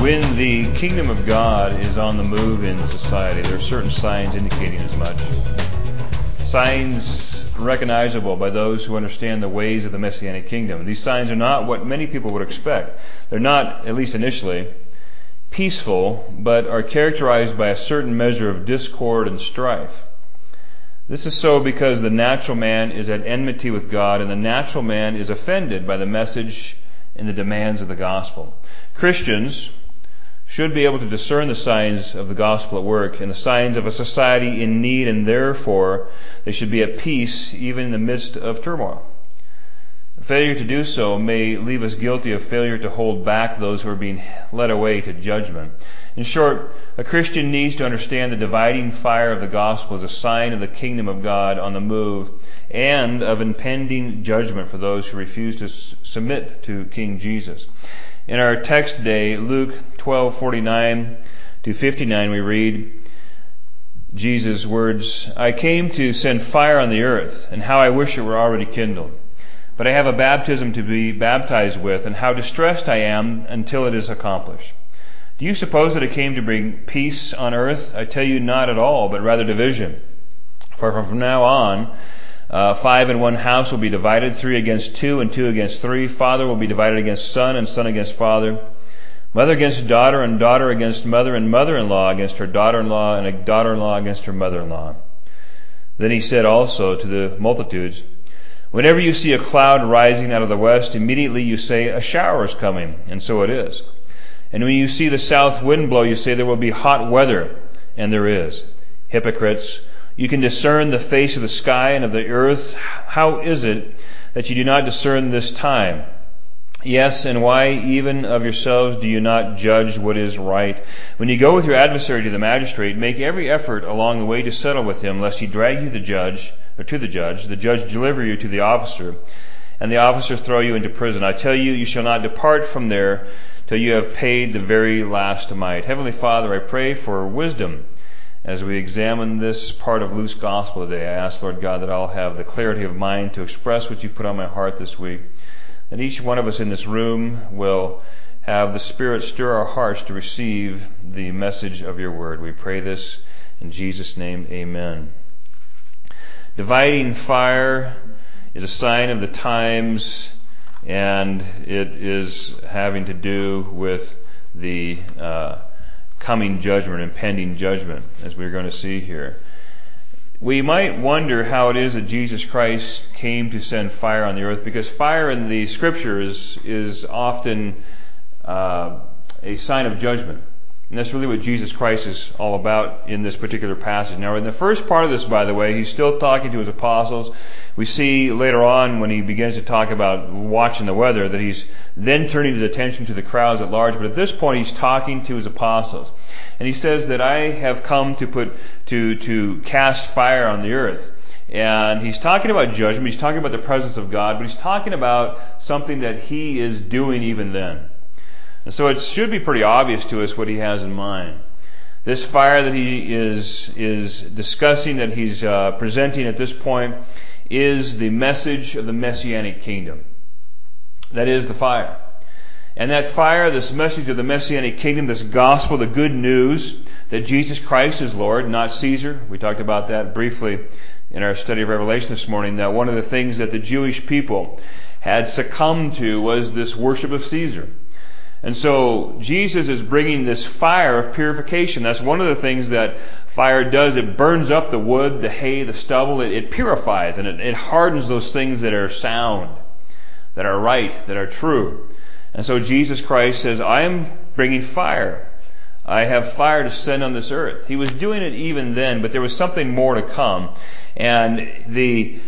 When the kingdom of God is on the move in society, there are certain signs indicating as much. Signs recognizable by those who understand the ways of the Messianic kingdom. These signs are not what many people would expect. They're not, at least initially, peaceful, but are characterized by a certain measure of discord and strife. This is so because the natural man is at enmity with God, and the natural man is offended by the message and the demands of the gospel. Christians should be able to discern the signs of the gospel at work and the signs of a society in need, and therefore they should be at peace even in the midst of turmoil. Failure to do so may leave us guilty of failure to hold back those who are being led away to judgment. In short, a Christian needs to understand the dividing fire of the gospel as a sign of the kingdom of God on the move and of impending judgment for those who refuse to submit to King Jesus. In our text today, Luke 12:49 to 59, we read Jesus' words, "I came to send fire on the earth, and how I wish it were already kindled. But I have a baptism to be baptized with, and how distressed I am until it is accomplished. Do you suppose that I came to bring peace on earth? I tell you, not at all, but rather division. For from now on, 5 in one house will be divided, 3 against 2, and 2 against 3. Father will be divided against son, and son against father. Mother against daughter, and daughter against mother, and mother-in-law against her daughter-in-law, and a daughter-in-law against her mother-in-law." Then he said also to the multitudes, "Whenever you see a cloud rising out of the west, immediately you say, 'A shower is coming,' and so it is. And when you see the south wind blow, you say, 'There will be hot weather,' and there is. Hypocrites, you can discern the face of the sky and of the earth. How is it that you do not discern this time? Yes, and why even of yourselves do you not judge what is right? When you go with your adversary to the magistrate, make every effort along the way to settle with him, lest he drag you to the judge, the judge deliver you to the officer, and the officer throw you into prison. I tell you, you shall not depart from there till you have paid the very last mite." Heavenly Father, I pray for wisdom as we examine this part of Luke's gospel today. I ask, Lord God, that I'll have the clarity of mind to express what you put on my heart this week. That each one of us in this room will have the Spirit stir our hearts to receive the message of your word. We pray this in Jesus' name, amen. Dividing fire is a sign of the times, and it is having to do with the coming judgment, impending judgment, as we're going to see here. We might wonder how it is that Jesus Christ came to send fire on the earth, because fire in the Scriptures is often a sign of judgment. And that's really what Jesus Christ is all about in this particular passage. Now, in the first part of this, by the way, he's still talking to his apostles. We see later on when he begins to talk about watching the weather that he's then turning his attention to the crowds at large. But at this point, he's talking to his apostles. And he says that I have come to cast fire on the earth. And he's talking about judgment. He's talking about the presence of God. But he's talking about something that he is doing even then. And so it should be pretty obvious to us what he has in mind. This fire that he is discussing, that he's presenting at this point, is the message of the Messianic kingdom. That is the fire. And that fire, this message of the Messianic kingdom, this gospel, the good news that Jesus Christ is Lord, not Caesar. We talked about that briefly in our study of Revelation this morning, that one of the things that the Jewish people had succumbed to was this worship of Caesar. And so Jesus is bringing this fire of purification. That's one of the things that fire does. It burns up the wood, the hay, the stubble. It purifies, and it hardens those things that are sound, that are right, that are true. And so Jesus Christ says, I am bringing fire. I have fire to send on this earth. He was doing it even then, but there was something more to come. And the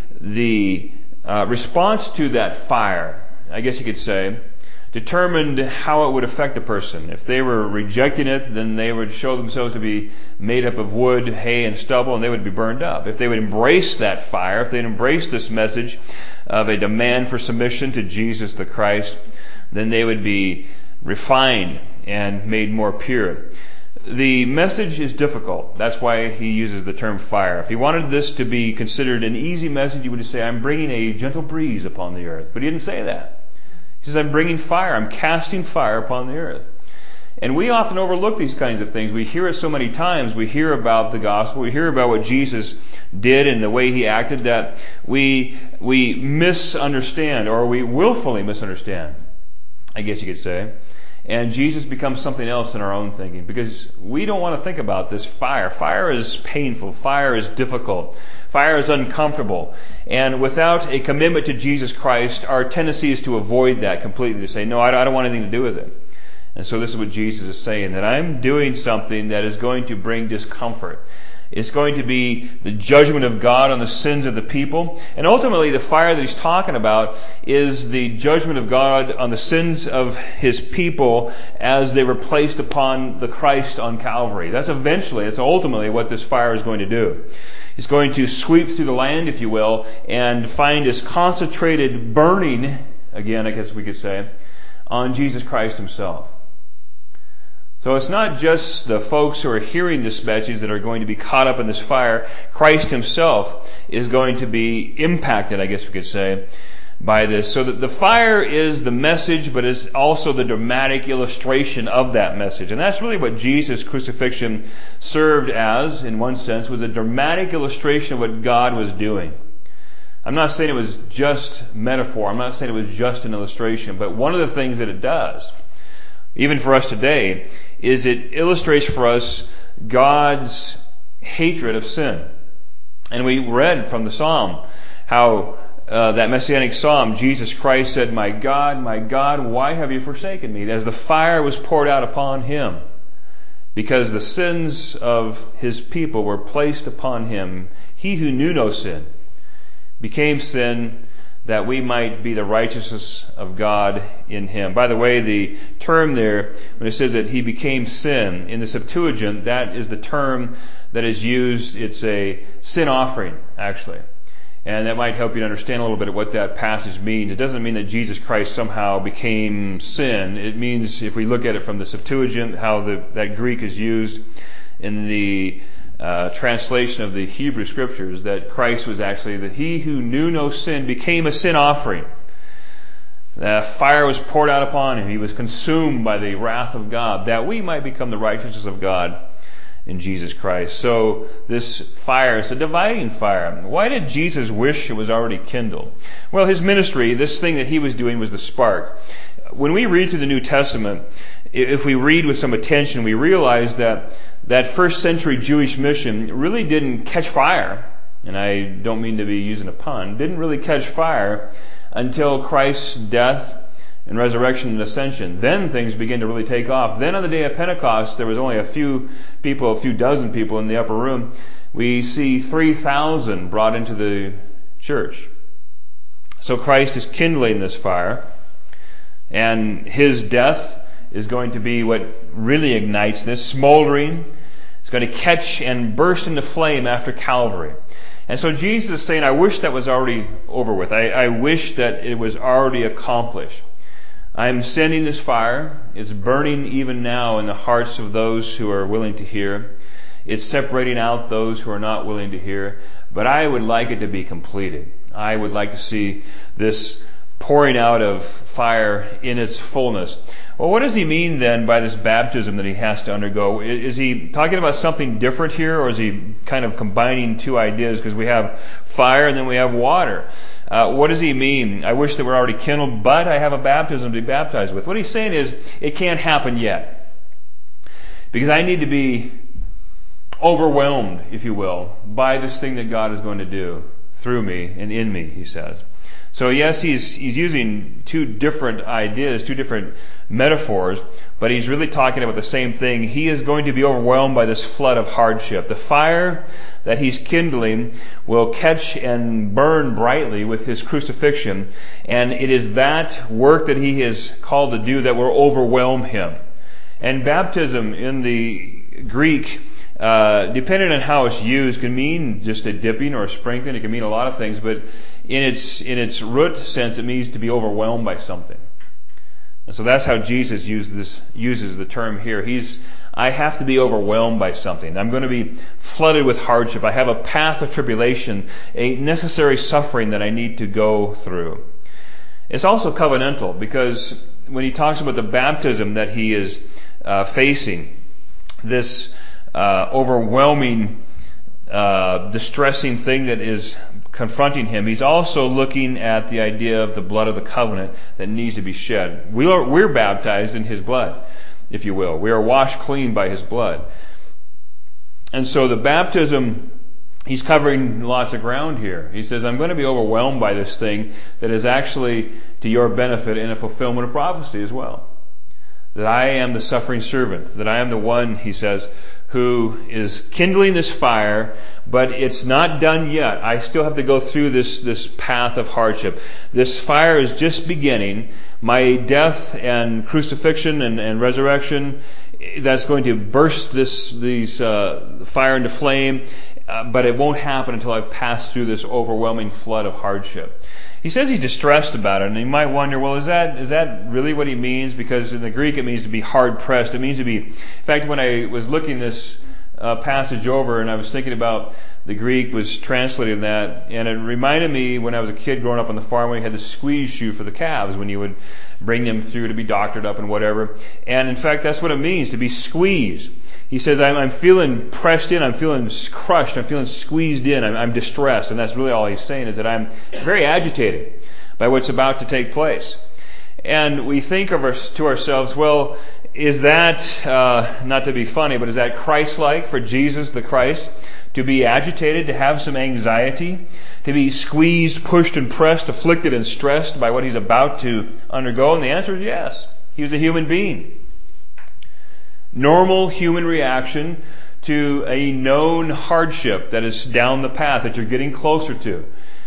response to that fire, I guess you could say, determined how it would affect a person. If they were rejecting it, then they would show themselves to be made up of wood, hay, and stubble, and they would be burned up. If they would embrace that fire, if they'd embrace this message of a demand for submission to Jesus the Christ, then they would be refined and made more pure. The message is difficult. That's why he uses the term fire. If he wanted this to be considered an easy message, he would just say, I'm bringing a gentle breeze upon the earth. But he didn't say that. He says, I'm bringing fire. I'm casting fire upon the earth. And we often overlook these kinds of things. We hear it so many times. We hear about the gospel. We hear about what Jesus did and the way he acted that we misunderstand, or we willfully misunderstand, I guess you could say. And Jesus becomes something else in our own thinking, because we don't want to think about this fire. Fire is painful. Fire is difficult. Fire is uncomfortable. And without a commitment to Jesus Christ, our tendency is to avoid that completely, to say, no, I don't want anything to do with it. And so this is what Jesus is saying, that I'm doing something that is going to bring discomfort. It's going to be the judgment of God on the sins of the people. And ultimately, the fire that he's talking about is the judgment of God on the sins of his people as they were placed upon the Christ on Calvary. That's ultimately what this fire is going to do. It's going to sweep through the land, if you will, and find this concentrated burning, again, I guess we could say, on Jesus Christ himself. So it's not just the folks who are hearing this message that are going to be caught up in this fire. Christ himself is going to be impacted, I guess we could say, by this. So that the fire is the message, but is also the dramatic illustration of that message. And that's really what Jesus' crucifixion served as, in one sense, was a dramatic illustration of what God was doing. I'm not saying it was just metaphor. I'm not saying it was just an illustration. But one of the things that it does, even for us today, is it illustrates for us God's hatred of sin. And we read from the Psalm how that Messianic Psalm, Jesus Christ said, my God, why have you forsaken me? As the fire was poured out upon him, because the sins of his people were placed upon him. He who knew no sin became sin, that we might be the righteousness of God in him. By the way, the term there, when it says that he became sin, in the Septuagint, that is the term that is used. It's a sin offering, actually. And that might help you to understand a little bit of what that passage means. It doesn't mean that Jesus Christ somehow became sin. It means, if we look at it from the Septuagint, how that Greek is used in the translation of the Hebrew Scriptures, that Christ was actually that he who knew no sin became a sin offering. The fire was poured out upon him. He was consumed by the wrath of God, that we might become the righteousness of God in Jesus Christ. So this fire is a dividing fire. Why did Jesus wish it was already kindled? Well, his ministry, this thing that he was doing, was the spark. When we read through the New Testament, if we read with some attention, we realize that first century Jewish mission really didn't catch fire, and I don't mean to be using a pun, didn't really catch fire until Christ's death and resurrection and ascension. Then things began to really take off. Then on the day of Pentecost, there was only a few dozen people in the upper room. We see 3,000 brought into the church. So Christ is kindling this fire, and his death is going to be what really ignites this, smoldering. It's going to catch and burst into flame after Calvary. And so Jesus is saying, I wish that was already over with. I wish that it was already accomplished. I'm sending this fire. It's burning even now in the hearts of those who are willing to hear. It's separating out those who are not willing to hear. But I would like it to be completed. I would like to see this pouring out of fire in its fullness. Well, what does he mean then by this baptism that he has to undergo? Is he talking about something different here, or is he kind of combining two ideas? Because we have fire and then we have water. What does he mean? I wish they were already kindled, but I have a baptism to be baptized with. What he's saying is, it can't happen yet. Because I need to be overwhelmed, if you will, by this thing that God is going to do through me and in me, he says. So yes, he's using two different ideas, two different metaphors, but he's really talking about the same thing. He is going to be overwhelmed by this flood of hardship. The fire that he's kindling will catch and burn brightly with his crucifixion, and it is that work that he is called to do that will overwhelm him. And baptism in the Greek, depending on how it's used, can mean just a dipping or a sprinkling. It can mean a lot of things, but in its root sense, it means to be overwhelmed by something. And so that's how Jesus uses the term here. I have to be overwhelmed by something. I'm going to be flooded with hardship. I have a path of tribulation, a necessary suffering that I need to go through. It's also covenantal, because when he talks about the baptism that he is facing, this overwhelming, distressing thing that is confronting him, he's also looking at the idea of the blood of the covenant that needs to be shed. We're baptized in his blood, if you will. We are washed clean by his blood. And so the baptism, he's covering lots of ground here. He says, I'm going to be overwhelmed by this thing that is actually to your benefit and a fulfillment of prophecy as well. That I am the suffering servant, that I am the one, he says, who is kindling this fire, but it's not done yet. I still have to go through this path of hardship. This fire is just beginning. My death and crucifixion and resurrection, that's going to burst these fire into flame, but it won't happen until I've passed through this overwhelming flood of hardship. He says he's distressed about it, and you might wonder, well, is that really what he means? Because in the Greek it means to be hard pressed. It means to be. In fact, when I was looking this passage over, and I was thinking about the Greek was translating that, and it reminded me when I was a kid growing up on the farm when we had the squeeze shoe for the calves, when you would bring them through to be doctored up and whatever. And in fact, that's what it means, to be squeezed. He says, I'm feeling pressed in, I'm feeling crushed, I'm feeling squeezed in, I'm distressed. And that's really all he's saying, is that I'm very agitated by what's about to take place. And we think to ourselves, well, is that, not to be funny, but is that Christ-like for Jesus the Christ? To be agitated, to have some anxiety, to be squeezed, pushed and pressed, afflicted and stressed by what he's about to undergo? And the answer is yes. He was a human being. Normal human reaction to a known hardship that is down the path that you're getting closer to.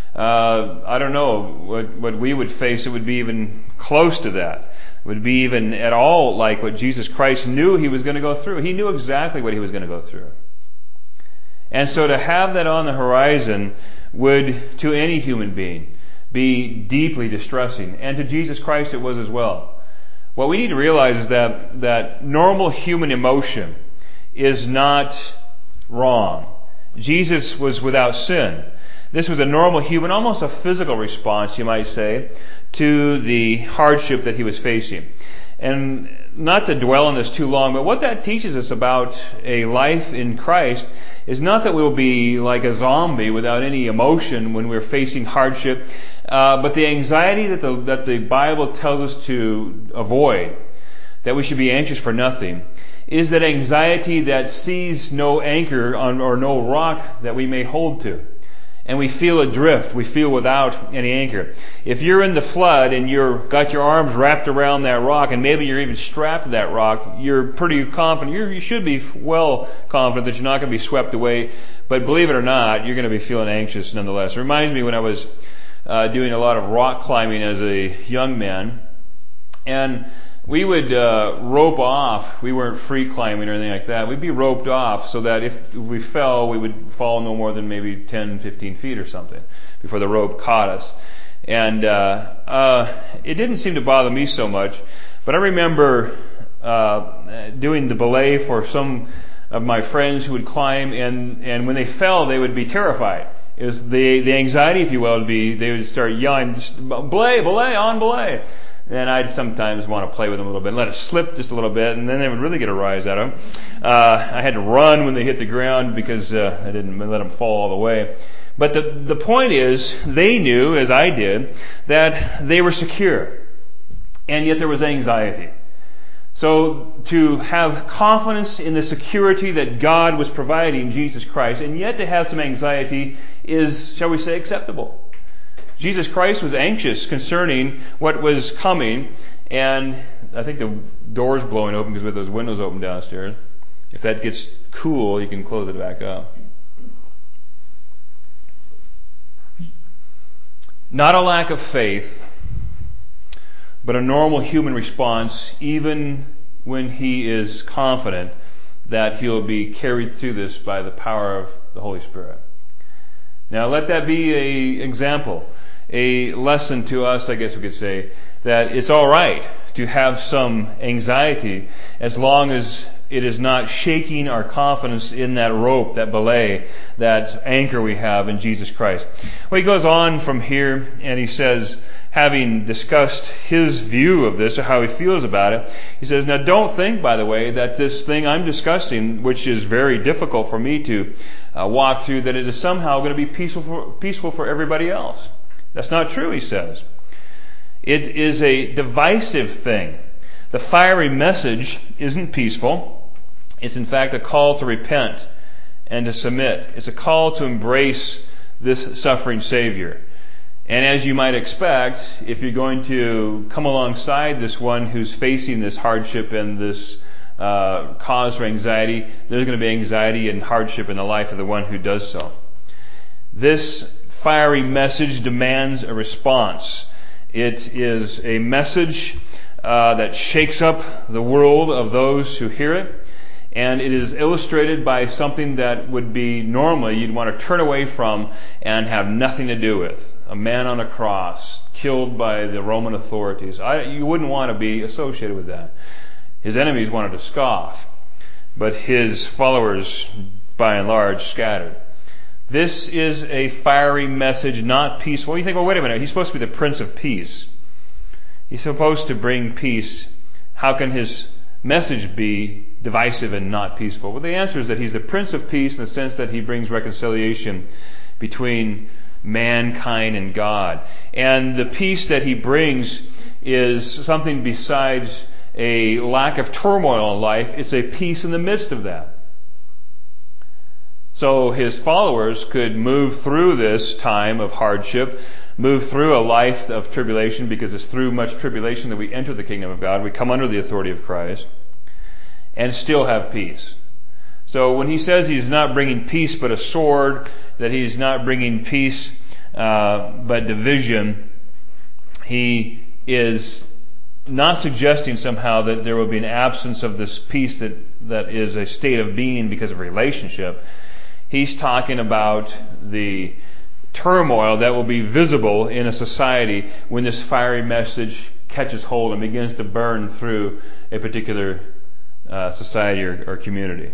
I don't know what we would face. It would be even close to that. It would be even at all like what Jesus Christ knew he was going to go through. He knew exactly what he was going to go through. And so to have that on the horizon would, to any human being, be deeply distressing. And to Jesus Christ it was as well. What we need to realize is that normal human emotion is not wrong. Jesus was without sin. This was a normal human, almost a physical response, you might say, to the hardship that he was facing. And not to dwell on this too long, but what that teaches us about a life in Christ is not that we'll be like a zombie without any emotion when we're facing hardship, but the anxiety that the Bible tells us to avoid, that we should be anxious for nothing, is that anxiety that sees no anchor or no rock that we may hold to. And we feel adrift. We feel without any anchor. If you're in the flood and you've got your arms wrapped around that rock, and maybe you're even strapped to that rock, you're pretty confident. You should be well confident that you're not going to be swept away. But believe it or not, you're going to be feeling anxious nonetheless. It reminds me when I was doing a lot of rock climbing as a young man, and we would rope off. We weren't free climbing or anything like that. We'd be roped off so that if we fell, we would fall no more than maybe 10, 15 feet or something before the rope caught us. And it didn't seem to bother me so much. But I remember doing the belay for some of my friends who would climb, and when they fell, they would be terrified. It was the anxiety, if you will, they would start yelling, belay, on belay. And I'd sometimes want to play with them a little bit and let it slip just a little bit, and then they would really get a rise out of them. I had to run when they hit the ground because I didn't let them fall all the way. But the point is, they knew, as I did, that they were secure, and yet there was anxiety. So to have confidence in the security that God was providing Jesus Christ, and yet to have some anxiety is, shall we say, acceptable. Jesus Christ was anxious concerning what was coming, and I think the door's blowing open because we have those windows open downstairs. If that gets cool, you can close it back up. Not a lack of faith, but a normal human response, even when he is confident that he'll be carried through this by the power of the Holy Spirit. Now let that be an example, a lesson to us, I guess we could say, that it's all right to have some anxiety as long as it is not shaking our confidence in that rope, that belay, that anchor we have in Jesus Christ. Well, he goes on from here and he says, having discussed his view of this or how he feels about it, he says, now don't think, by the way, that this thing I'm discussing, which is very difficult for me to walk through, that it is somehow going to be peaceful for everybody else. That's not true, he says. It is a divisive thing. The fiery message isn't peaceful. It's in fact a call to repent and to submit. It's a call to embrace this suffering Savior. And as you might expect, if you're going to come alongside this one who's facing this hardship and this cause for anxiety, there's going to be anxiety and hardship in the life of the one who does so. This fiery message demands a response. It is a message that shakes up the world of those who hear it. And it is illustrated by something that would be normally you'd want to turn away from and have nothing to do with. A man on a cross, killed by the Roman authorities. You wouldn't want to be associated with that. His enemies wanted to scoff, but his followers, by and large, scattered. This is a fiery message, not peaceful. You think, well, wait a minute, he's supposed to be the Prince of Peace. He's supposed to bring peace. How can his message be divisive and not peaceful? Well, the answer is that he's the Prince of Peace in the sense that he brings reconciliation between mankind and God. And the peace that he brings is something besides a lack of turmoil in life. It's a peace in the midst of that. So his followers could move through this time of hardship, move through a life of tribulation, because it's through much tribulation that we enter the kingdom of God. We come under the authority of Christ, and still have peace. So when he says he's not bringing peace but a sword, that he's not bringing peace but division, he is not suggesting somehow that there will be an absence of this peace that is a state of being because of relationship. He's talking about the turmoil that will be visible in a society when this fiery message catches hold and begins to burn through a particular society or community.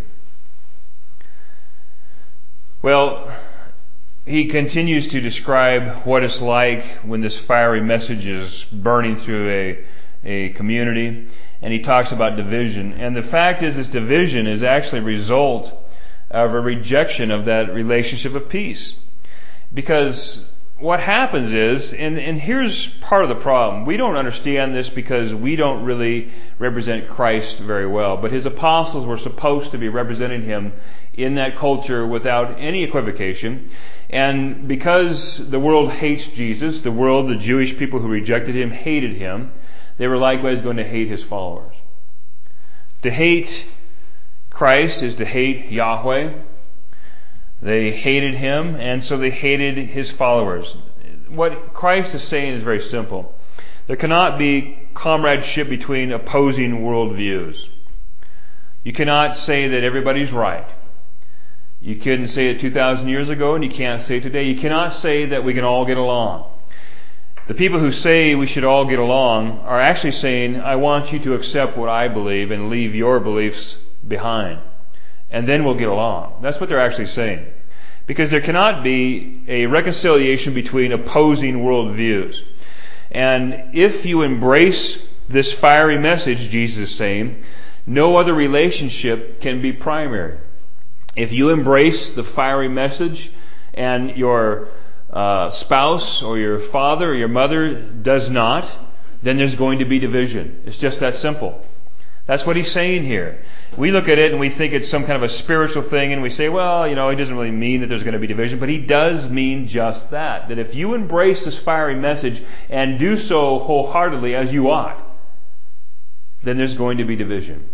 Well, he continues to describe what it's like when this fiery message is burning through a community, and he talks about division. And the fact is, this division is actually a result of a rejection of that relationship of peace. Because what happens is, and here's part of the problem, we don't understand this because we don't really represent Christ very well. But his apostles were supposed to be representing him in that culture without any equivocation. And because the world hates Jesus, the world, the Jewish people who rejected him, hated him, they were likewise going to hate his followers. To hate Christ is to hate Yahweh. They hated him, and so they hated his followers. What Christ is saying is very simple. There cannot be comradeship between opposing worldviews. You cannot say that everybody's right. You couldn't say it 2,000 years ago, and you can't say it today. You cannot say that we can all get along. The people who say we should all get along are actually saying, I want you to accept what I believe and leave your beliefs behind, and then we'll get along. That's what they're actually saying. Because there cannot be a reconciliation between opposing worldviews. And if you embrace this fiery message, Jesus is saying, no other relationship can be primary. If you embrace the fiery message and your spouse or your father or your mother does not, then there's going to be division. It's just that simple. That's what he's saying here. We look at it and we think it's some kind of a spiritual thing, and we say, well, he doesn't really mean that there's going to be division, but he does mean just that. That if you embrace this fiery message and do so wholeheartedly as you ought, then there's going to be division.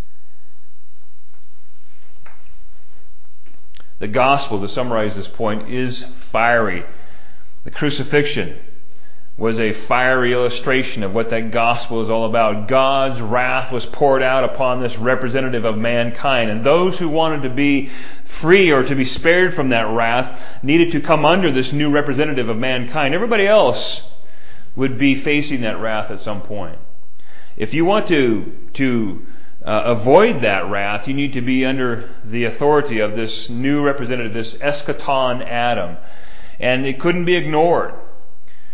The gospel, to summarize this point, is fiery. The crucifixion was a fiery illustration of what that gospel is all about. God's wrath was poured out upon this representative of mankind, and those who wanted to be free or to be spared from that wrath needed to come under this new representative of mankind. Everybody else would be facing that wrath at some point. If you want to avoid that wrath, you need to be under the authority of this new representative, this eschaton Adam. And it couldn't be ignored.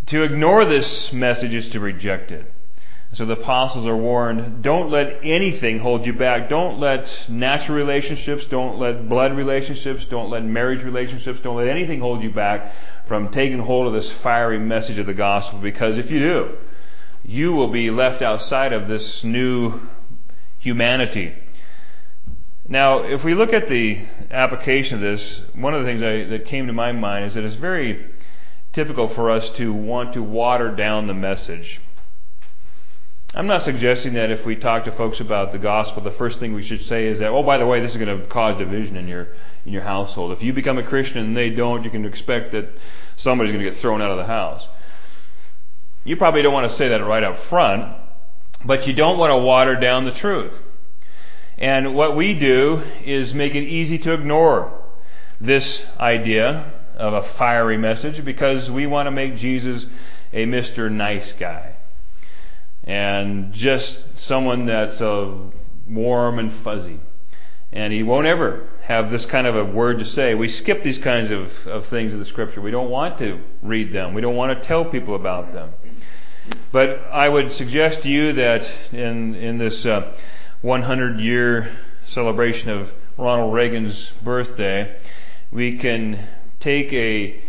To ignore this message is to reject it. So the apostles are warned, don't let anything hold you back. Don't let natural relationships, don't let blood relationships, don't let marriage relationships, don't let anything hold you back from taking hold of this fiery message of the gospel, because if you do, you will be left outside of this new humanity. Now, if we look at the application of this, one of the things that came to my mind is that it's very typical for us to want to water down the message. I'm not suggesting that if we talk to folks about the gospel, the first thing we should say is that, oh, by the way, this is going to cause division in your household. If you become a Christian and they don't, you can expect that somebody's going to get thrown out of the house. You probably don't want to say that right up front, but you don't want to water down the truth. And what we do is make it easy to ignore this idea of a fiery message because we want to make Jesus a Mr. Nice Guy. And just someone that's warm and fuzzy. And he won't ever have this kind of a word to say. We skip these kinds of things in the Scripture. We don't want to read them. We don't want to tell people about them. But I would suggest to you that in this 100-year celebration of Ronald Reagan's birthday, we can take a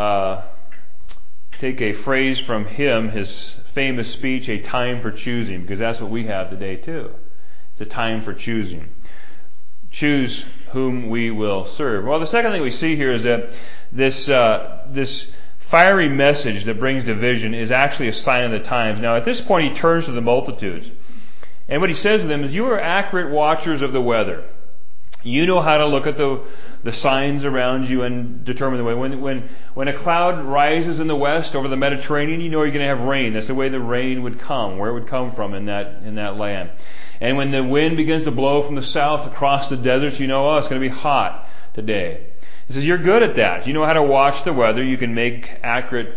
phrase from him, his famous speech, a time for choosing, because that's what we have today too. It's a time for choosing. Choose whom we will serve. Well, the second thing we see here is that this fiery message that brings division is actually a sign of the times. Now, at this point, he turns to the multitudes. And what he says to them is, you are accurate watchers of the weather. You know how to look at the signs around you and determine the way. When a cloud rises in the west over the Mediterranean, you know you're going to have rain. That's the way the rain would come, where it would come from in that land. And when the wind begins to blow from the south across the deserts, you know, it's going to be hot today. He says, you're good at that. You know how to watch the weather. You can make accurate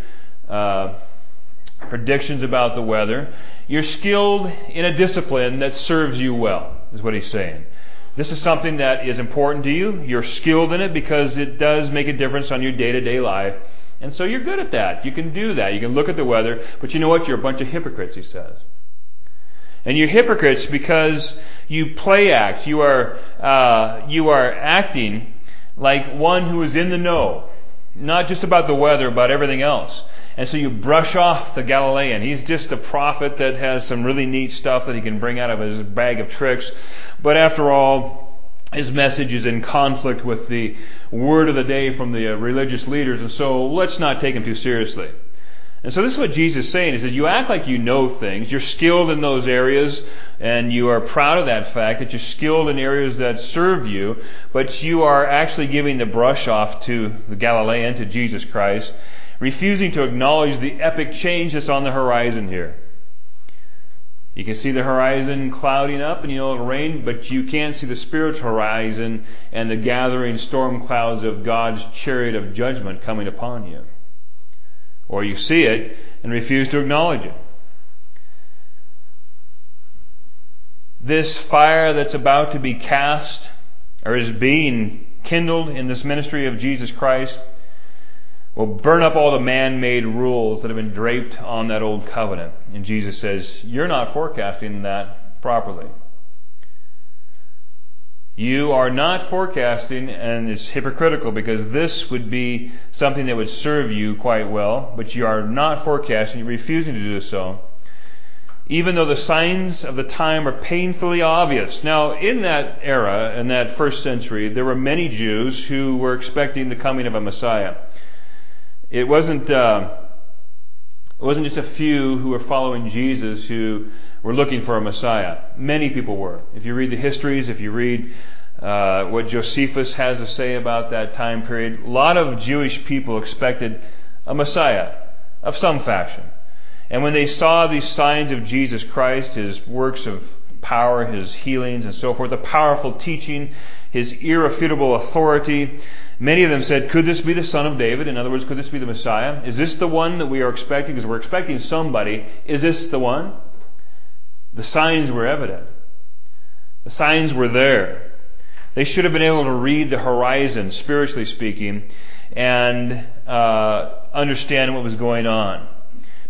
predictions about the weather. You're skilled in a discipline that serves you well, is what he's saying. This is something that is important to you. You're skilled in it because it does make a difference on your day-to-day life. And so you're good at that. You can do that. You can look at the weather. But you know what? You're a bunch of hypocrites, he says. And you're hypocrites because you play act. You are acting like one who is in the know. Not just about the weather, about everything else. And so you brush off the Galilean. He's just a prophet that has some really neat stuff that he can bring out of his bag of tricks. But after all, his message is in conflict with the word of the day from the religious leaders. And so let's not take him too seriously. And so this is what Jesus is saying. He says, you act like you know things. You're skilled in those areas. And you are proud of that fact that you're skilled in areas that serve you. But you are actually giving the brush off to the Galilean, to Jesus Christ, refusing to acknowledge the epic change that's on the horizon here. You can see the horizon clouding up and you know it'll rain, but you can't see the spiritual horizon and the gathering storm clouds of God's chariot of judgment coming upon you. Or you see it and refuse to acknowledge it. This fire that's about to be cast, or is being kindled in this ministry of Jesus Christ, will burn up all the man-made rules that have been draped on that old covenant. And Jesus says, you're not forecasting that properly. You are not forecasting, and it's hypocritical because this would be something that would serve you quite well, but you are not forecasting, you're refusing to do so, even though the signs of the time are painfully obvious. Now, in that era, in that first century, there were many Jews who were expecting the coming of a Messiah. It wasn't just a few who were following Jesus who were looking for a Messiah. Many people were. If you read the histories, if you read what Josephus has to say about that time period, a lot of Jewish people expected a Messiah of some fashion. And when they saw these signs of Jesus Christ, his works of power, his healings and so forth, the powerful teaching, his irrefutable authority, many of them said, could this be the son of David? In other words, could this be the Messiah? Is this the one that we are expecting? Because we're expecting somebody. Is this the one? The signs were evident. The signs were there. They should have been able to read the horizon, spiritually speaking, and understand what was going on.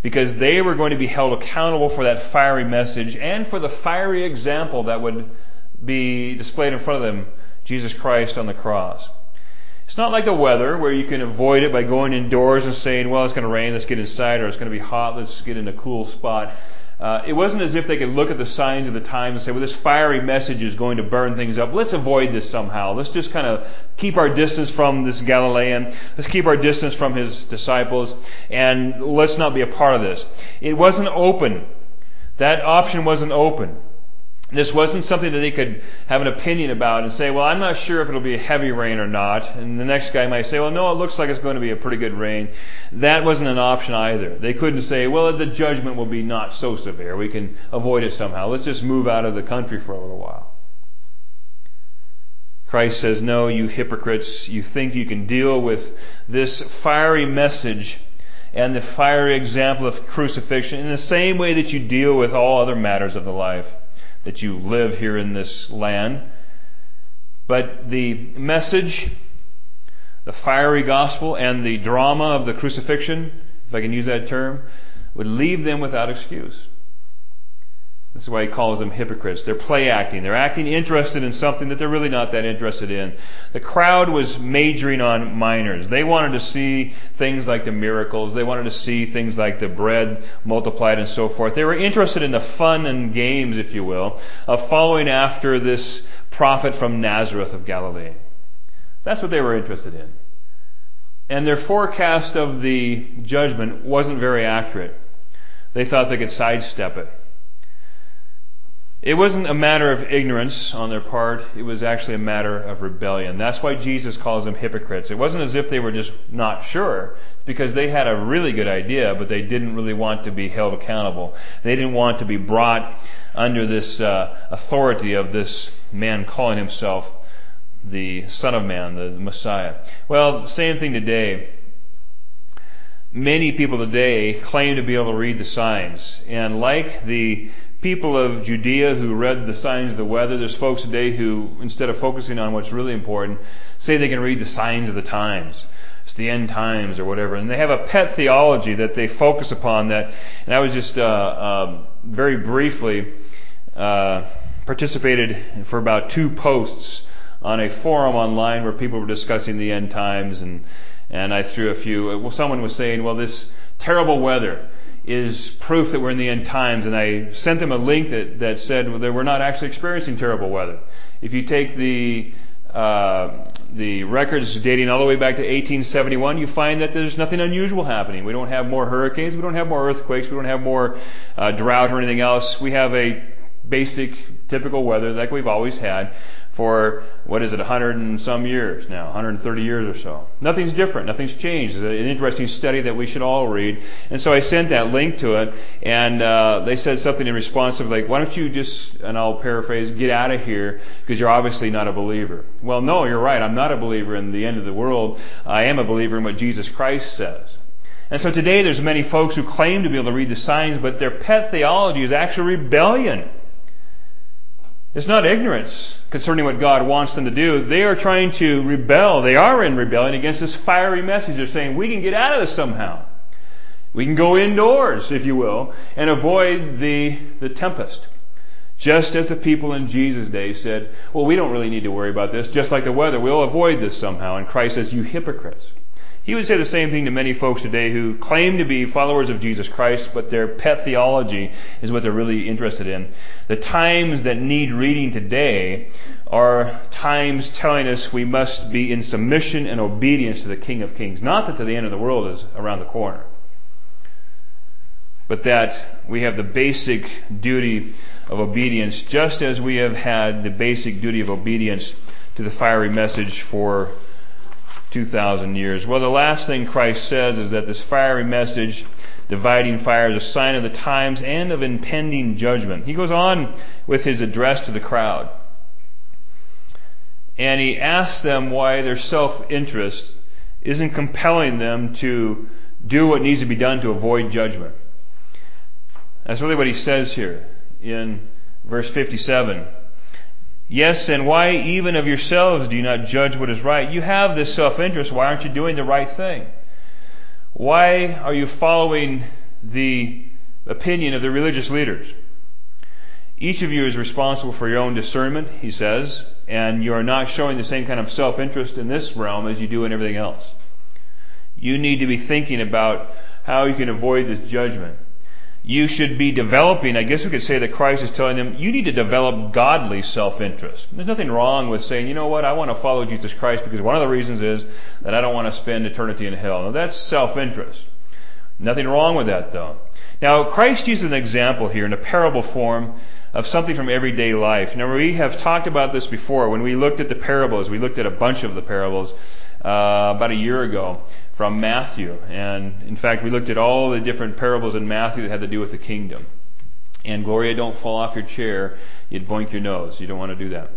because they were going to be held accountable for that fiery message and for the fiery example that would be displayed in front of them, Jesus Christ on the cross. It's not like the weather where you can avoid it by going indoors and saying, well, it's going to rain, let's get inside, or it's going to be hot, let's get in a cool spot. It wasn't as if they could look at the signs of the times and say, well, this fiery message is going to burn things up. Let's avoid this somehow. Let's just kind of keep our distance from this Galilean. Let's keep our distance from his disciples. And let's not be a part of this. It wasn't open. That option wasn't open. This wasn't something that they could have an opinion about and say, well, I'm not sure if it'll be a heavy rain or not. And the next guy might say, well, no, it looks like it's going to be a pretty good rain. That wasn't an option either. They couldn't say, well, the judgment will be not so severe. We can avoid it somehow. Let's just move out of the country for a little while. Christ says, no, you hypocrites, you think you can deal with this fiery message and the fiery example of crucifixion in the same way that you deal with all other matters of the life that you live here in this land. But the message, the fiery gospel, and the drama of the crucifixion, if I can use that term, would leave them without excuse. This is why he calls them hypocrites. They're play acting. They're acting interested in something that they're really not that interested in. The crowd was majoring on minors. They wanted to see things like the miracles. They wanted to see things like the bread multiplied and so forth. They were interested in the fun and games, if you will, of following after this prophet from Nazareth of Galilee. That's what they were interested in. And their forecast of the judgment wasn't very accurate. They thought they could sidestep it. It wasn't a matter of ignorance on their part. It was actually a matter of rebellion. That's why Jesus calls them hypocrites. It wasn't as if they were just not sure. It's because they had a really good idea, but they didn't really want to be held accountable. They didn't want to be brought under this authority of this man calling himself the Son of Man, the Messiah. Well, same thing today. Many people today claim to be able to read the signs. And like the people of Judea who read the signs of the weather, there's folks today who, instead of focusing on what's really important, say they can read the signs of the times. It's the end times or whatever. And they have a pet theology that they focus upon that. And I was just very briefly participated for about 2 posts on a forum online where people were discussing the end times. And I threw a few. Well, someone was saying, well, this terrible weather is proof that we're in the end times. And I sent them a link that said that we're not actually experiencing terrible weather. If you take the records dating all the way back to 1871, you find that there's nothing unusual happening. We don't have more hurricanes. We don't have more earthquakes. We don't have more drought or anything else. We have a basic, typical weather like we've always had for, 100 and some years now, 130 years or so. Nothing's different. Nothing's changed. It's an interesting study that we should all read. And so I sent that link to it, and they said something in response of like, why don't you just, and I'll paraphrase, get out of here because you're obviously not a believer. Well, no, you're right. I'm not a believer in the end of the world. I am a believer in what Jesus Christ says. And so today there's many folks who claim to be able to read the signs, but their pet theology is actually rebellion. It's not ignorance concerning what God wants them to do. They are trying to rebel. They are in rebellion against this fiery message. They're saying, we can get out of this somehow. We can go indoors, if you will, and avoid the tempest. Just as the people in Jesus' day said, well, we don't really need to worry about this. Just like the weather, we'll avoid this somehow. And Christ says, you hypocrites. He would say the same thing to many folks today who claim to be followers of Jesus Christ, but their pet theology is what they're really interested in. The times that need reading today are times telling us we must be in submission and obedience to the King of Kings. Not that the end of the world is around the corner, but that we have the basic duty of obedience, just as we have had the basic duty of obedience to the fiery message for 2,000 years. Well, the last thing Christ says is that this fiery message, dividing fire, is a sign of the times and of impending judgment. He goes on with his address to the crowd. And he asks them why their self-interest isn't compelling them to do what needs to be done to avoid judgment. That's really what he says here in verse 57. Yes, and why even of yourselves do you not judge what is right? You have this self-interest. Why aren't you doing the right thing? Why are you following the opinion of the religious leaders. Each of you is responsible for your own discernment, he says, and you are not showing the same kind of self-interest in this realm as you do in everything else. You need to be thinking about how you can avoid this judgment. You should be developing, I guess we could say that Christ is telling them, you need to develop godly self-interest. There's nothing wrong with saying, you know what, I want to follow Jesus Christ because one of the reasons is that I don't want to spend eternity in hell. Now that's self-interest. Nothing wrong with that though. Now Christ uses an example here in a parable form of something from everyday life. Now we have talked about this before. When we looked at the parables, we looked at a bunch of the parables about a year ago from Matthew. And in fact, we looked at all the different parables in Matthew that had to do with the kingdom. And Gloria, don't fall off your chair. You'd boink your nose. You don't want to do that.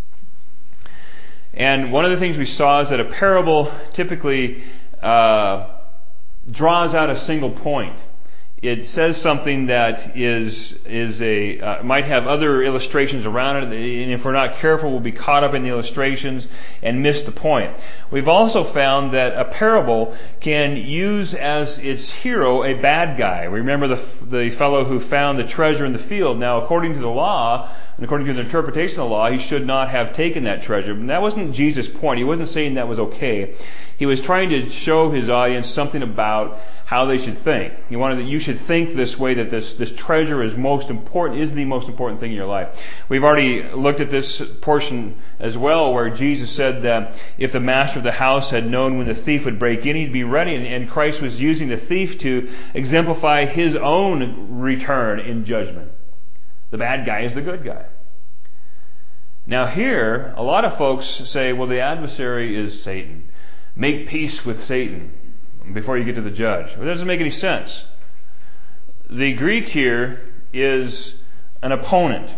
And one of the things we saw is that a parable typically draws out a single point. It says something that might have other illustrations around it, and if we're not careful, we'll be caught up in the illustrations and miss the point. We've also found that a parable can use as its hero a bad guy. Remember the fellow who found the treasure in the field. Now, according to the law, and according to the interpretation of the law, he should not have taken that treasure. And that wasn't Jesus' point. He wasn't saying that was okay. He was trying to show his audience something about how they should think. He wanted that you should think this way, that this treasure is the most important thing in your life. We've already looked at this portion as well, where Jesus said that if the master of the house had known when the thief would break in, he'd be ready. And Christ was using the thief to exemplify his own return in judgment. The bad guy is the good guy. Now here, a lot of folks say, well, the adversary is Satan. Make peace with Satan before you get to the judge. Well, that doesn't make any sense. The Greek here is an opponent.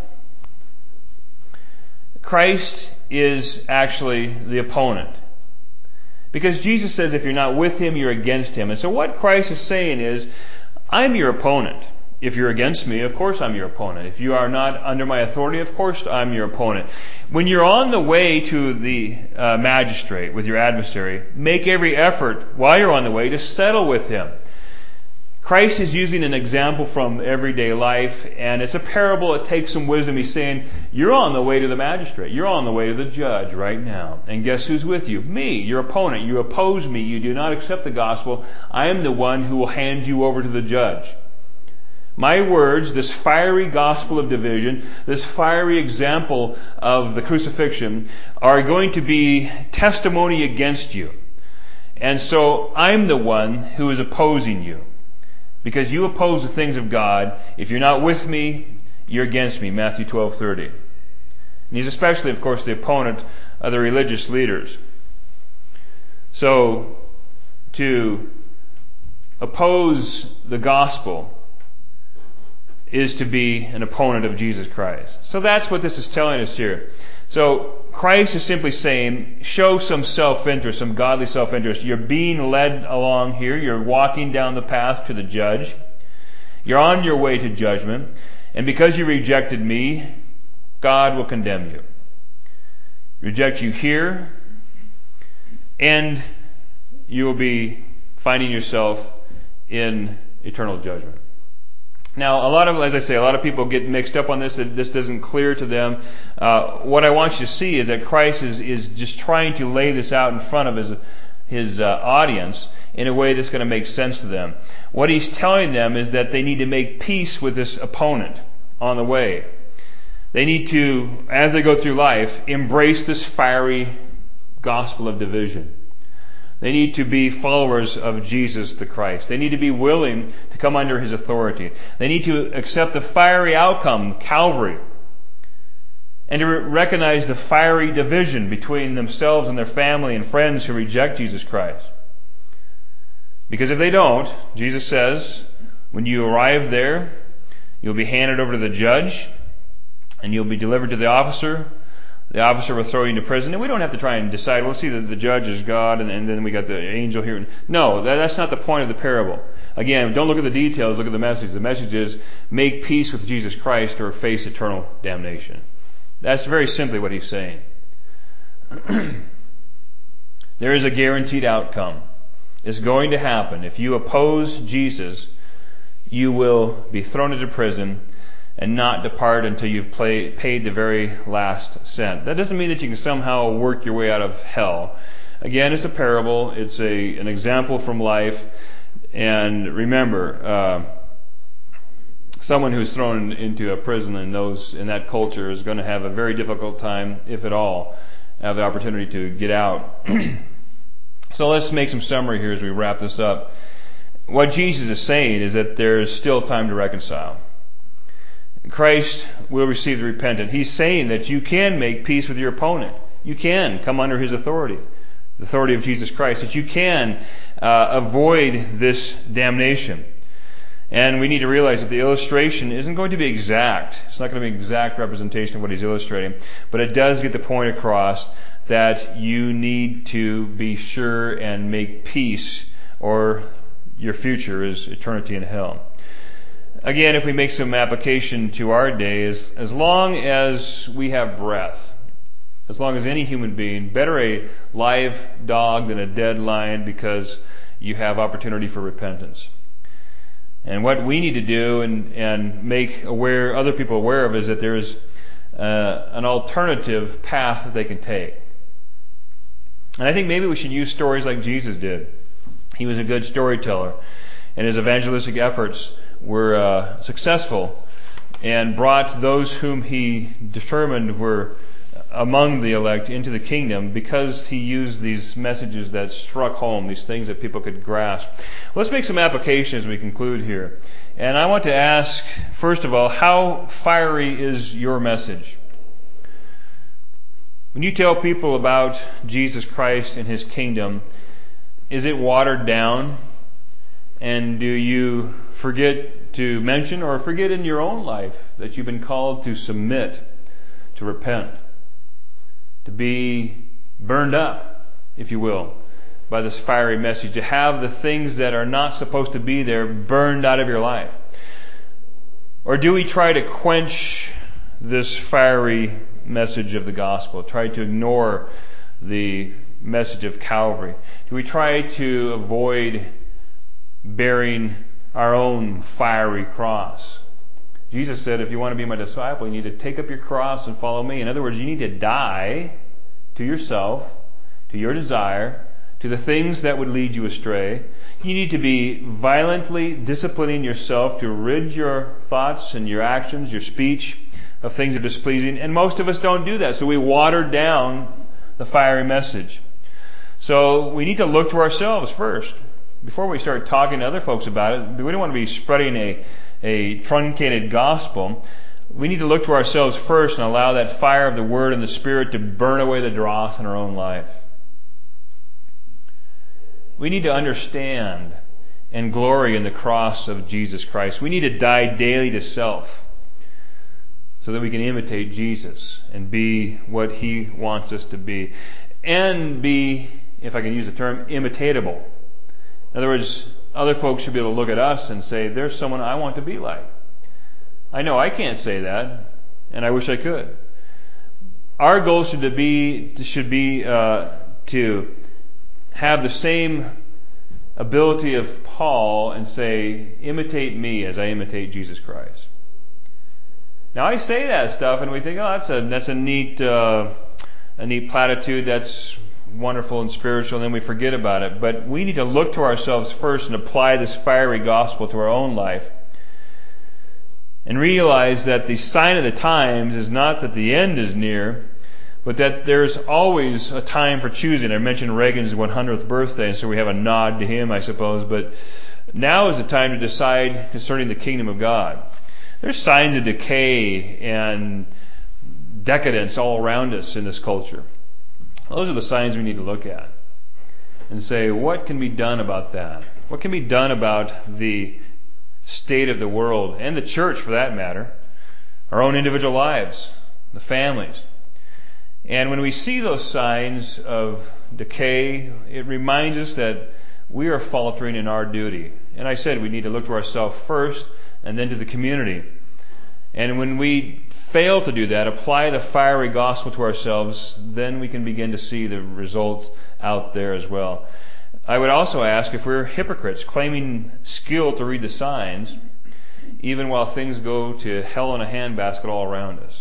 Christ is actually the opponent. Because Jesus says if you're not with him, you're against him. And so what Christ is saying is, I'm your opponent. If you're against me, of course I'm your opponent. If you are not under my authority, of course I'm your opponent. When you're on the way to the magistrate with your adversary, make every effort while you're on the way to settle with him. Christ is using an example from everyday life, and it's a parable. It takes some wisdom. He's saying, you're on the way to the magistrate. You're on the way to the judge right now. And guess who's with you? Me, your opponent. You oppose me. You do not accept the gospel. I am the one who will hand you over to the judge. My words, this fiery gospel of division, this fiery example of the crucifixion, are going to be testimony against you. And so I'm the one who is opposing you. Because you oppose the things of God. If you're not with me, you're against me. Matthew 12:30. And he's especially, of course, the opponent of the religious leaders. So, to oppose the gospel is to be an opponent of Jesus Christ. So that's what this is telling us here. So Christ is simply saying, show some self-interest, some godly self-interest. You're being led along here. You're walking down the path to the judge. You're on your way to judgment. And because you rejected me, God will condemn you. Reject you here, and you will be finding yourself in eternal judgment. Now, as I say, a lot of people get mixed up on this. This doesn't clear to them. What I want you to see is that Christ is just trying to lay this out in front of his audience in a way that's going to make sense to them. What he's telling them is that they need to make peace with this opponent on the way. They need to, as they go through life, embrace this fiery gospel of division. They need to be followers of Jesus the Christ. They need to be willing to come under his authority. They need to accept the fiery outcome, Calvary, and to recognize the fiery division between themselves and their family and friends who reject Jesus Christ. Because if they don't, Jesus says, when you arrive there, you'll be handed over to the judge, and you'll be delivered to the officer. The officer will throw you into prison. And we don't have to try and decide, well, see, the judge is God, and then we got the angel here. No, that's not the point of the parable. Again, don't look at the details, look at the message. The message is, make peace with Jesus Christ or face eternal damnation. That's very simply what he's saying. There is a guaranteed outcome. It's going to happen. If you oppose Jesus, you will be thrown into prison and not depart until you've paid the very last cent. That doesn't mean that you can somehow work your way out of hell. Again, it's a parable. It's an example from life. And remember, someone who's thrown into a prison in that culture is going to have a very difficult time, if at all, have the opportunity to get out. So let's make some summary here as we wrap this up. What Jesus is saying is that there is still time to reconcile. Christ will receive the repentant. He's saying that you can make peace with your opponent. You can come under his authority, the authority of Jesus Christ, that you can avoid this damnation. And we need to realize that the illustration isn't going to be exact. It's not going to be an exact representation of what he's illustrating, but it does get the point across that you need to be sure and make peace, or your future is eternity in hell. Again, if we make some application to our day, as long as we have breath, as long as any human being, better a live dog than a dead lion, because you have opportunity for repentance. And what we need to do and make other people aware of is that there's an alternative path that they can take. And I think maybe we should use stories like Jesus did. He was a good storyteller, and his evangelistic efforts were successful and brought those whom he determined were among the elect into the kingdom, because he used these messages that struck home, these things that people could grasp. Let's make some application as we conclude here. And I want to ask, first of all, how fiery is your message? When you tell people about Jesus Christ and his kingdom, is it watered down? And do you forget to mention or forget in your own life that you've been called to submit, to repent, to be burned up, if you will, by this fiery message, to have the things that are not supposed to be there burned out of your life? Or do we try to quench this fiery message of the gospel, try to ignore the message of Calvary? Do we try to avoid bearing our own fiery cross? Jesus said, if you want to be my disciple, you need to take up your cross and follow me. In other words, you need to die to yourself, to your desire, to the things that would lead you astray. You need to be violently disciplining yourself to rid your thoughts and your actions, your speech, of things that are displeasing. And most of us don't do that. So we water down the fiery message. So we need to look to ourselves first. Before we start talking to other folks about it, we don't want to be spreading a truncated gospel. We need to look to ourselves first and allow that fire of the Word and the Spirit to burn away the dross in our own life. We need to understand and glory in the cross of Jesus Christ. We need to die daily to self so that we can imitate Jesus and be what He wants us to be. And be, if I can use the term, imitatable. In other words, other folks should be able to look at us and say, there's someone I want to be like. I know I can't say that, and I wish I could. Our goal should be to have the same ability of Paul and say, imitate me as I imitate Jesus Christ. Now I say that stuff and we think, oh, that's a neat platitude, that's wonderful and spiritual, and then we forget about it. But we need to look to ourselves first and apply this fiery gospel to our own life. And realize that the sign of the times is not that the end is near, but that there's always a time for choosing. I mentioned Reagan's 100th birthday, and so we have a nod to him, I suppose. But now is the time to decide concerning the kingdom of God. There's signs of decay and decadence all around us in this culture. Those are the signs we need to look at and say, what can be done about that? What can be done about the state of the world and the church, for that matter, our own individual lives, the families? And when we see those signs of decay, it reminds us that we are faltering in our duty. And I said we need to look to ourselves first and then to the community. And when we fail to do that, apply the fiery gospel to ourselves, then we can begin to see the results out there as well. I would also ask, if we're hypocrites claiming skill to read the signs, even while things go to hell in a handbasket all around us.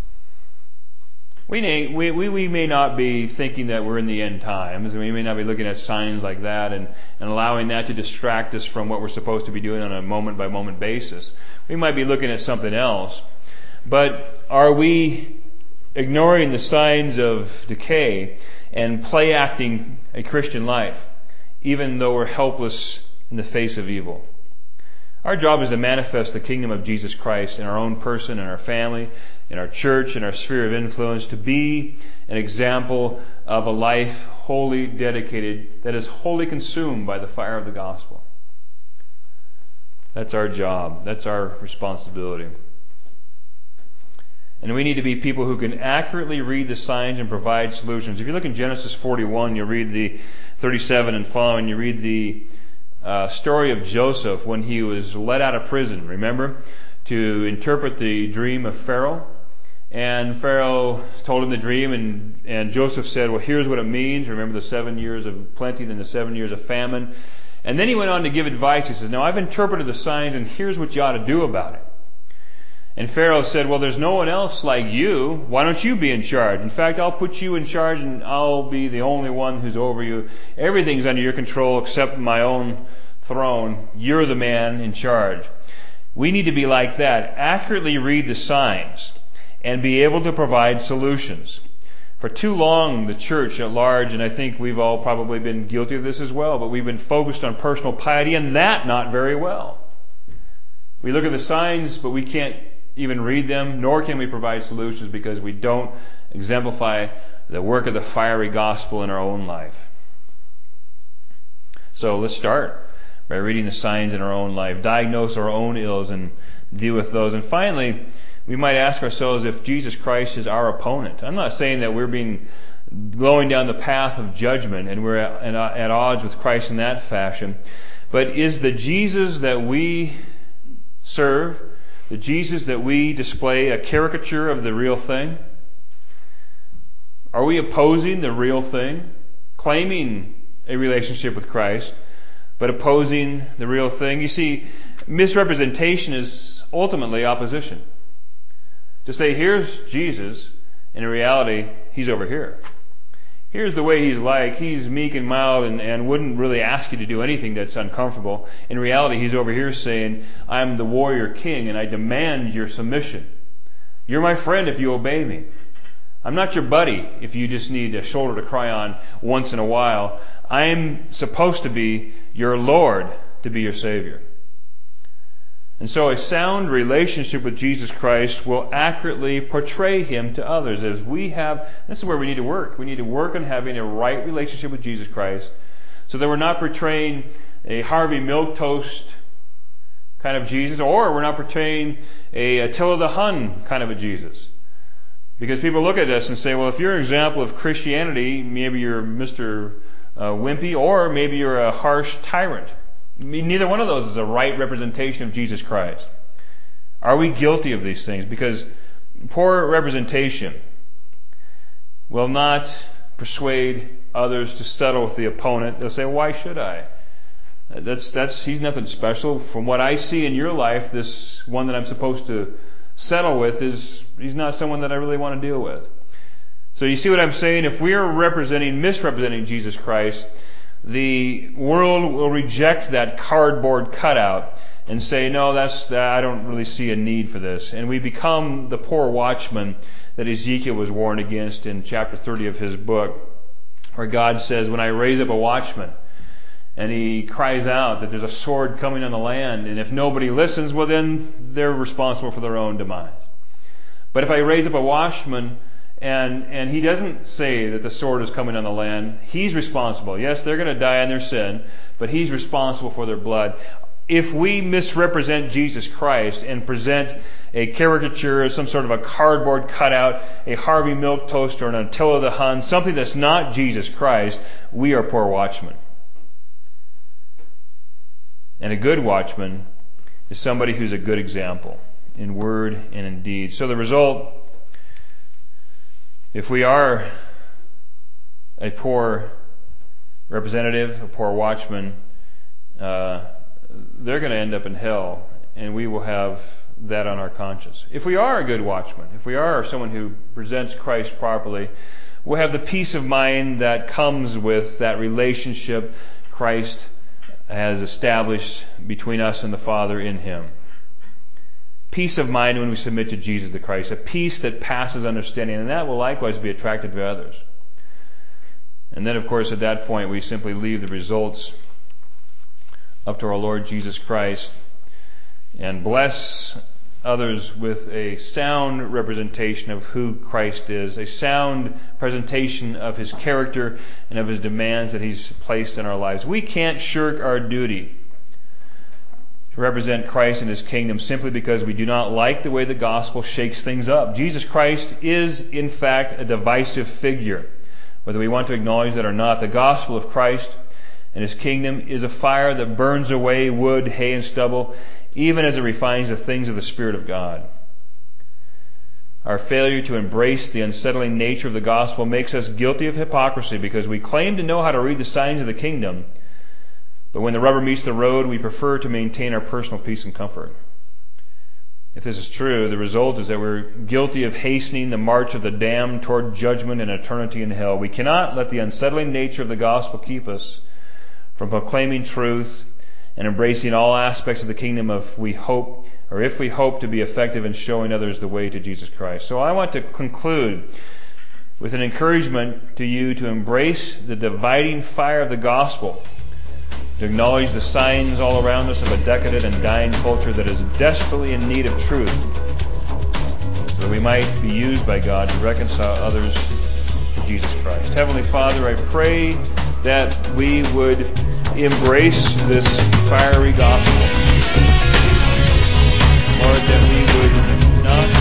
We may not be thinking that we're in the end times, and we may not be looking at signs like that and allowing that to distract us from what we're supposed to be doing on a moment-by-moment basis. We might be looking at something else. But are we ignoring the signs of decay and play-acting a Christian life, even though we're helpless in the face of evil? Our job is to manifest the kingdom of Jesus Christ in our own person, in our family, in our church, in our sphere of influence, to be an example of a life wholly dedicated, that is wholly consumed by the fire of the gospel. That's our job. That's our responsibility. And we need to be people who can accurately read the signs and provide solutions. If you look in Genesis 41, you read the 37 and following, you read the story of Joseph when he was let out of prison, remember, to interpret the dream of Pharaoh. And Pharaoh told him the dream, and Joseph said, well, here's what it means. Remember the 7 years of plenty, then the 7 years of famine. And then he went on to give advice. He says, now I've interpreted the signs, and here's what you ought to do about it. And Pharaoh said, well, there's no one else like you. Why don't you be in charge? In fact, I'll put you in charge, and I'll be the only one who's over you. Everything's under your control except my own throne. You're the man in charge. We need to be like that. Accurately read the signs and be able to provide solutions. For too long, the church at large, and I think we've all probably been guilty of this as well, but we've been focused on personal piety, and that not very well. We look at the signs, but we can't even read them, nor can we provide solutions because we don't exemplify the work of the fiery gospel in our own life. So let's start by reading the signs in our own life, diagnose our own ills and deal with those. And finally, we might ask ourselves if Jesus Christ is our opponent. I'm not saying that we're going down the path of judgment and we're at odds with Christ in that fashion, but is the Jesus that we serve, the Jesus that we display, a caricature of the real thing? Are we opposing the real thing, claiming a relationship with Christ, but opposing the real thing? You see, misrepresentation is ultimately opposition. To say, here's Jesus, and in reality, he's over here. Here's the way he's like. He's meek and mild and wouldn't really ask you to do anything that's uncomfortable. In reality, he's over here saying, I'm the warrior king and I demand your submission. You're my friend if you obey me. I'm not your buddy if you just need a shoulder to cry on once in a while. I'm supposed to be your Lord, to be your Savior. And so a sound relationship with Jesus Christ will accurately portray him to others. As we have, this is where we need to work. We need to work on having a right relationship with Jesus Christ so that we're not portraying a Harvey Milquetoast kind of Jesus, or we're not portraying a Attila the Hun kind of a Jesus. Because people look at us and say, well, if you're an example of Christianity, maybe you're Mr. Wimpy, or maybe you're a harsh tyrant. I mean, neither one of those is a right representation of Jesus Christ. Are we guilty of these things? Because poor representation will not persuade others to settle with the opponent. They'll say, why should I? He's nothing special. From what I see in your life, this one that I'm supposed to settle with he's not someone that I really want to deal with. So you see what I'm saying? If we are misrepresenting Jesus Christ, the world will reject that cardboard cutout and say, no, I don't really see a need for this. And we become the poor watchman that Ezekiel was warned against in chapter 30 of his book, where God says, when I raise up a watchman, and he cries out that there's a sword coming on the land, and if nobody listens, well then they're responsible for their own demise. But if I raise up a watchman, and he doesn't say that the sword is coming on the land, he's responsible. Yes, they're going to die in their sin, but he's responsible for their blood. If we misrepresent Jesus Christ and present a caricature, some sort of a cardboard cutout, a Harvey Milquetoast or an Attila the Hun, something that's not Jesus Christ, we are poor watchmen. And a good watchman is somebody who's a good example in word and in deed. So the result, if we are a poor representative, a poor watchman, they're going to end up in hell. and we will have that on our conscience. If we are a good watchman, if we are someone who presents Christ properly, we'll have the peace of mind that comes with that relationship Christ has established between us and the Father in Him. Peace of mind when we submit to Jesus the Christ, a peace that passes understanding, and that will likewise be attractive to others. And then, of course, at that point, we simply leave the results up to our Lord Jesus Christ and bless others with a sound representation of who Christ is, a sound presentation of His character and of His demands that He's placed in our lives. We can't shirk our duty to represent Christ and His kingdom simply because we do not like the way the gospel shakes things up. Jesus Christ is, in fact, a divisive figure, whether we want to acknowledge that or not. The gospel of Christ and His kingdom is a fire that burns away wood, hay, and stubble, even as it refines the things of the Spirit of God. Our failure to embrace the unsettling nature of the gospel makes us guilty of hypocrisy because we claim to know how to read the signs of the kingdom, but when the rubber meets the road, we prefer to maintain our personal peace and comfort. If this is true, the result is that we're guilty of hastening the march of the damned toward judgment and eternity in hell. We cannot let the unsettling nature of the gospel keep us from proclaiming truth and embracing all aspects of the kingdom if we hope to be effective in showing others the way to Jesus Christ. So I want to conclude with an encouragement to you to embrace the dividing fire of the gospel, to acknowledge the signs all around us of a decadent and dying culture that is desperately in need of truth, so that we might be used by God to reconcile others to Jesus Christ. Heavenly Father, I pray that we would embrace this fiery gospel. Lord, that we would not